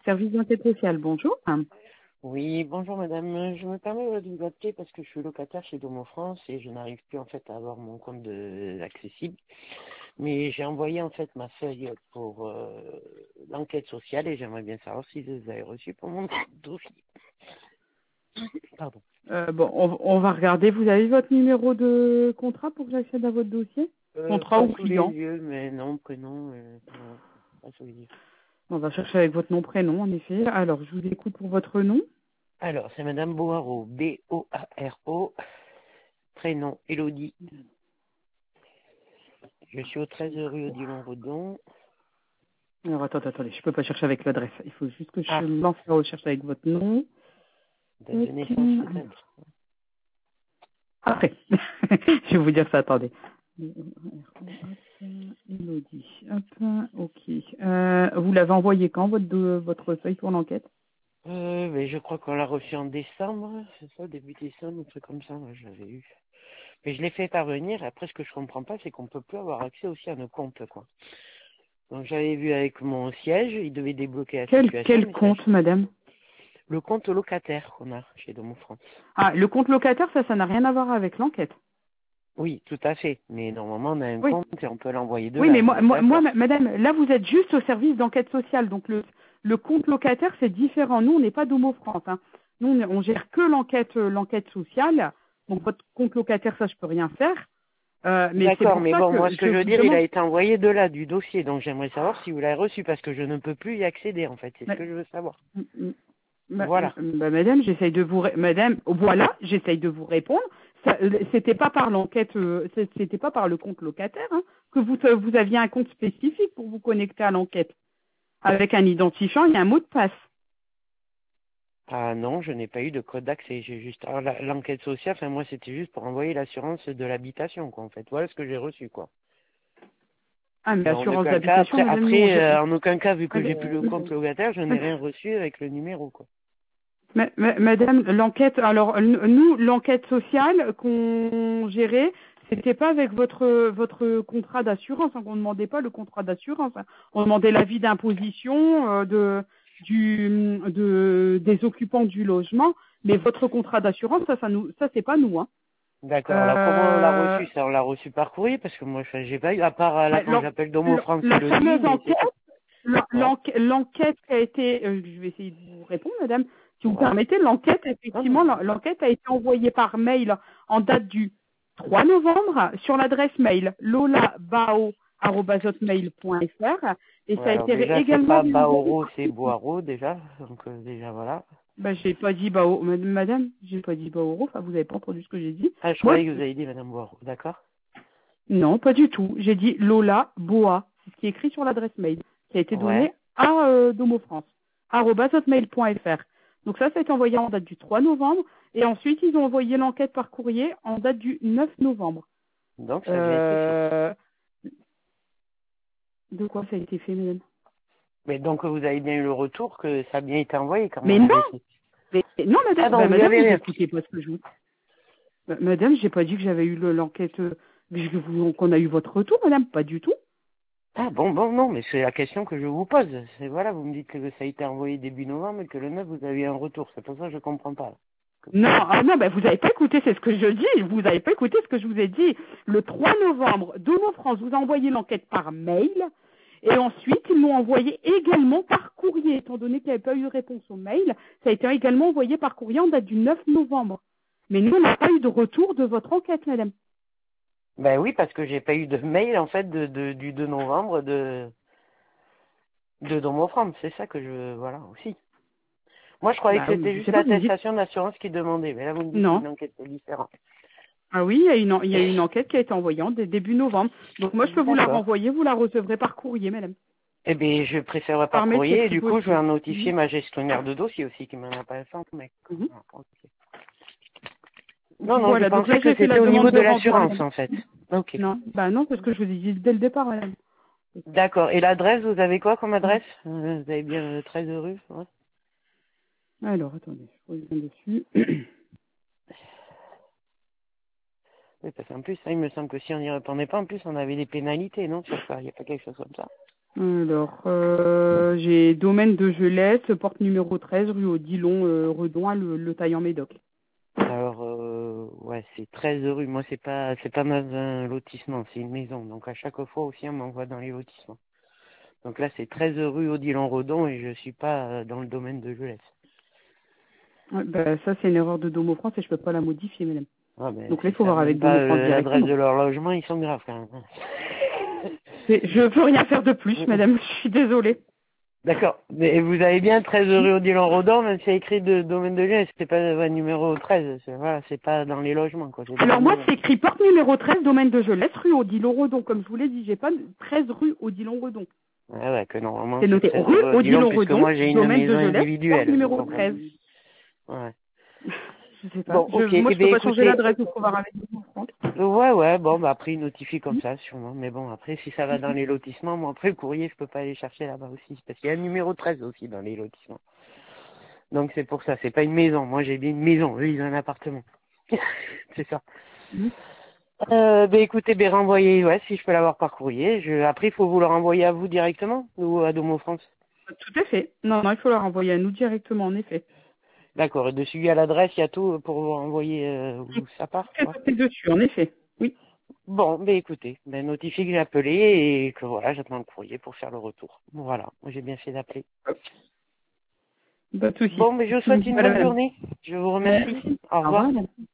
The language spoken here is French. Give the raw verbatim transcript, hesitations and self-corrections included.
Service d'enquête sociale, bonjour. Oui, bonjour madame. Je me permets de vous appeler parce que je suis locataire chez Domo France et je n'arrive plus en fait à avoir mon compte de accessible. Mais j'ai envoyé en fait ma feuille pour euh, l'enquête sociale et j'aimerais bien savoir si vous avez reçu pour mon dossier. Pardon. Euh, bon, on, on va regarder. Vous avez votre numéro de contrat pour que j'accède à votre dossier? Euh, Contrat pas ou sous les client? yeux, mais non, prénom, euh, non, pas sous les yeux. On va chercher avec votre nom, prénom, en effet. Alors, je vous écoute pour votre nom. Alors, c'est madame Boaro, B O A R O, prénom Elodie. Je suis au treize rue Odilon-Redon. Alors, attendez, attendez, je peux pas chercher avec l'adresse. Il faut juste que je Ah, lance la recherche avec votre nom. date de Ok. naissance peut-être. Après. Je vais vous dire ça, attendez. Elodie. Hop, ok. Euh, vous l'avez envoyé quand, votre, do- votre feuille pour l'enquête? Euh, mais je crois qu'on l'a reçu en décembre, c'est ça, début décembre, un truc comme ça, moi, je l'avais eu. Mais je l'ai fait parvenir, après ce que je comprends pas, c'est qu'on peut plus avoir accès aussi à nos comptes, quoi. Donc j'avais vu avec mon siège, il devait débloquer la Quel, situation, quel mais ça, compte, madame? le compte locataire qu'on a chez Domo France. Ah, le compte locataire, ça, ça n'a rien à voir avec l'enquête. Oui, tout à fait, mais normalement on a un Oui. compte et on peut l'envoyer de Oui, là, mais vous moi, êtes moi, moi, d'accord? ma- madame, là, vous êtes juste au service d'enquête sociale. Donc, le, le compte locataire, c'est différent. Nous, on n'est pas Domo France. Hein. Nous, on, on gère que l'enquête, euh, l'enquête sociale. Donc, votre compte locataire, ça, je peux rien faire. Euh, mais c'est D'accord, pour mais ça bon, que moi ce que je je veux vous dire, il a demande. été envoyé de là, du dossier, donc j'aimerais savoir si vous l'avez reçu, parce que je ne peux plus y accéder, en fait, c'est ce Mais- que je veux savoir. Ma- Voilà. ma- madame, j'essaye de vous, ré- madame, voilà, j'essaye de vous répondre. Ça, euh, C'était pas par l'enquête, euh, c'est- c'était pas par le compte locataire hein, que vous, euh, vous aviez un compte spécifique pour vous connecter à l'enquête avec un identifiant et un mot de passe. Ah non, je n'ai pas eu de code d'accès. J'ai juste alors, la- l'enquête sociale. Enfin moi, c'était juste pour envoyer l'assurance de l'habitation, quoi. En fait, voilà ce que j'ai reçu, quoi. Ah, mais Mais en assurance aucun cas, d'habitation, après, madame, nous, on après, gère- euh, en aucun cas, vu que j'ai plus le compte Madame, locataire, je n'ai rien reçu avec le numéro, quoi. ma- ma- madame, l'enquête, alors, n- nous, l'enquête sociale qu'on gérait, c'était pas avec votre votre contrat d'assurance, hein, on ne demandait pas le contrat d'assurance, hein. On demandait l'avis d'imposition euh, de du de des occupants du logement, mais votre contrat d'assurance, ça, ça nous, ça c'est pas nous, hein. D'accord. Alors comment on l'a Euh, reçu? Ça, on l'a reçu par courrier, parce que moi, je- j'ai pas eu, à part euh, là ouais, quand l'en- j'appelle Domo l'en- France, il la le dit, fameuse mais c'est tout. enquête, l'en- Ouais, l'enquête l'enquête qui a été, euh, je vais essayer de vous répondre, madame, si vous ouais. permettez, l'enquête, Non, non, effectivement, l'en- allez-y. l'enquête a été envoyée par mail en date du trois novembre sur l'adresse mail lola bao arobase hotmail point fr et Ouais, ça a alors été ré- déjà, c'est également pas réenvoyé Baoro, par... c'est Boiro, déjà. Donc euh, déjà, voilà. Ben, j'ai pas dit bao, madame, madame, j'ai pas dit baoro, enfin, vous avez pas entendu ce que j'ai dit. Ah, je Moi, croyais que vous avez dit Madame Boiro. D'accord. non, pas du tout. J'ai dit Lola Boa, c'est ce qui est écrit sur l'adresse mail, qui a été Ouais. donnée à euh, Domo France, arobase hotmail point fr. Donc ça, ça a été envoyé en date du trois novembre, et ensuite ils ont envoyé l'enquête par courrier en date du neuf novembre. Donc ça a déjà été fait. Euh... De quoi ça a été fait, madame? Mais donc vous avez bien eu le retour que ça a bien été envoyé quand Mais moi non, j'avais fait. mais, non, Ah madame, non, bah, vous madame, avez vous rien. écoutez pas ce que je vous. Bah, madame, j'ai pas dit que j'avais eu le- l'enquête, euh, que je vous- qu'on a eu votre retour, madame, pas du tout. Ah bon, bon, non, mais c'est la question que je vous pose. C'est voilà, vous me dites que ça a été envoyé début novembre et que le neuf vous avez eu un retour. C'est pour ça que je comprends pas. Non, ah non, ben vous n'avez pas écouté, c'est ce que je dis. Vous n'avez pas écouté ce que je vous ai dit. Le trois novembre, Domo France vous a envoyé l'enquête par mail. Et ensuite, ils l'ont envoyé également par courrier. Étant donné qu'il n'y avait pas eu de réponse au mail, ça a été également envoyé par courrier en date du neuf novembre. Mais nous, on n'a pas eu de retour de votre enquête, madame. Ben oui, parce que j'ai pas eu de mail en fait de, de du deux novembre de de dans mon France. C'est ça que je voilà aussi. Moi je croyais Bah, que c'était je juste sais pas, vous me dites. l'attestation d'assurance qui demandait, mais là vous me dites qu'il y a Non. une enquête différente. Ah oui, il y a une, en- il y a une enquête qui a été envoyée en dé- début novembre. Donc moi, je peux vous la D'accord. renvoyer, vous la recevrez par courrier, madame. Eh bien, je préférerais par Par mail, c'est courrier et plus du coup, je vais possible. en notifier Mhm. ma gestionnaire de dossier aussi qui m'en a pas fait, mec. Mhm. Non, non, je Voilà, donc là pensais que j'ai fait la c'était au demande niveau de de renvoi, l'assurance madame. en fait. Ok. Non, bah non, parce que je vous ai dit dès le départ, madame. D'accord. Et l'adresse, vous avez quoi comme adresse? Euh, Vous avez bien euh, treize rue, ouais. Alors, attendez, je reviens dessus. Oui, parce qu'en plus, ça, il me semble que si on n'y répondait pas, en plus, on avait des pénalités, non, sur ça. Il n'y a pas quelque chose comme ça. Alors, euh, j'ai domaine de Gelès, porte numéro treize, rue Odilon, euh, Redon, le, le Taillan-Médoc. Alors, euh, ouais, c'est treize rue. Moi, c'est pas, c'est pas dans un lotissement, c'est une maison. Donc, à chaque fois aussi, on m'envoie dans les lotissements. Donc là, c'est treize rue Odilon-Redon et je suis pas euh, dans le domaine de Gelès. Ouais, bah, ça, c'est une erreur de Domo France et je peux pas la modifier, madame. Ah, ben, Donc là, il si faut ça voir même avec pas Domo France euh, l'adresse directement. de leur logement, ils sont graves quand même. C'est- Je peux rien faire de plus, madame. Je suis désolée. D'accord. Mais vous avez bien treize rue Odilon-Redon, même si c'est écrit de domaine de Gelès, c'est pas ouais, numéro treize. C'est, voilà, c'est pas dans les logements, quoi. C'est Alors dans moi, le... c'est écrit porte numéro treize, domaine de Gelès, rue Odilon-Redon. Comme je vous l'ai dit, j'ai pas treize rue Odilon-Redon. Ouais, ouais, que normalement C'est c'est noté treize rue rue Odilon, puisque Odilon-Redon, moi j'ai une domaine de maison Gelès, porte individuelle. numéro Donc, treize. ouais. Je sais pas. Bon, Je, ok. moi, Eh je peux bien, pas changer écoutez, l'adresse, il faut voir avec Domo France. ouais, ouais, bon, bah après, ils notifient comme ça, sûrement. Mais bon, après, si ça va dans les lotissements, moi, après, le courrier, je peux pas aller chercher là-bas aussi. Parce qu'il y a le numéro treize aussi dans les lotissements. Donc, c'est pour ça. C'est pas une maison. Moi, j'ai bien une maison. Eux, ils ont un appartement. C'est ça. Mhm. Euh, bah écoutez, ben renvoyez, ouais, si je peux l'avoir par courrier. Je... Après, il faut vous le renvoyer à vous directement ou à Domo France. Tout à fait. Non, non, il faut la renvoyer à nous directement, en effet. D'accord. Et dessus, il y a l'adresse, il y a tout pour vous renvoyer euh, où ça part, Tout quoi. est dessus, en effet. Oui. Bon, ben écoutez, ben notifiez que j'ai appelé et que voilà, j'attends le courrier pour faire le retour. Voilà, moi j'ai bien fait d'appeler. Pas de souci. Bon, mais je vous souhaite une bonne Voilà, madame. journée. Je vous remercie. Merci. Au Au revoir, revoir. madame.